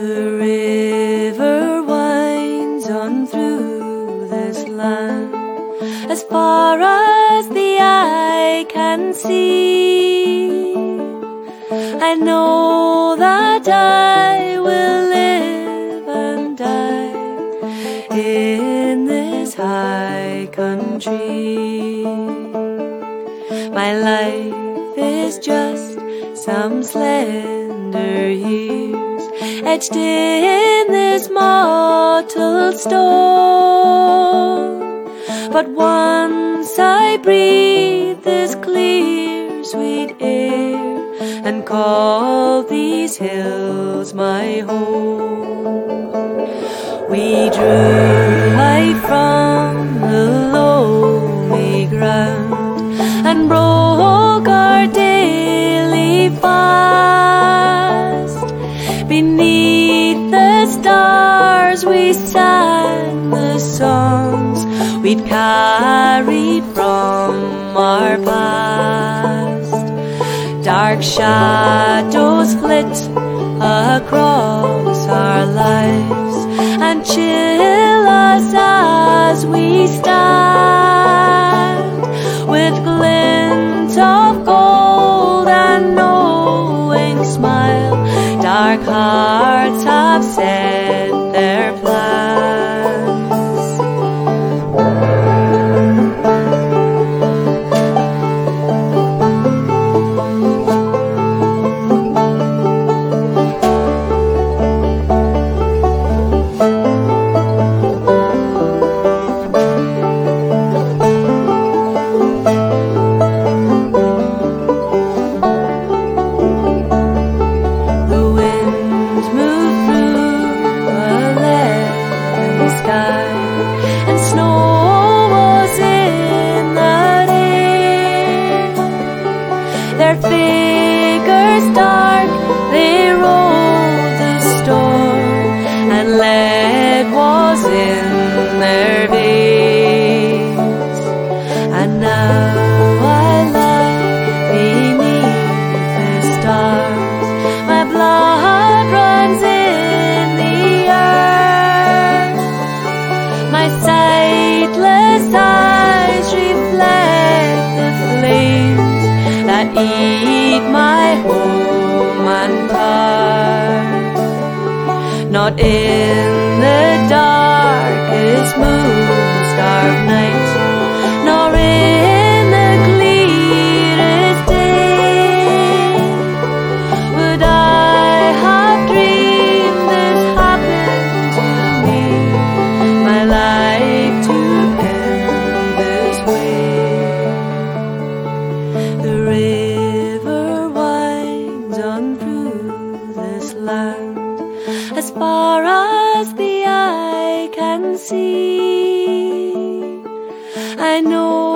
The river winds on through this land as far as the eye can see. I know that I will live and die in this high country. My life is just some slender years etched in this mortal stone. But once I breathe this clear, sweet air and call these hills my home. We drew life from the lonely ground and broke our daily fast. Beneath the stars we sang the songs we'd carried from our past. Dark shadows flit across our lives and chill us as we stand, with glint of gold and knowing smile. Dark hearts have set their plans. And snow was in the air. Their figures dark, they rode the storm, and lead was in their veins. And now I lie beneath the stars, my blood runs in the earth. My sightless eyes reflect the flames that eat my home and heart. Not in the darkest moon-starved night, nor in the clearest day, would I have dreamed this happened to me. My life to end this way. The river winds on through this land as far as the eye can see. I know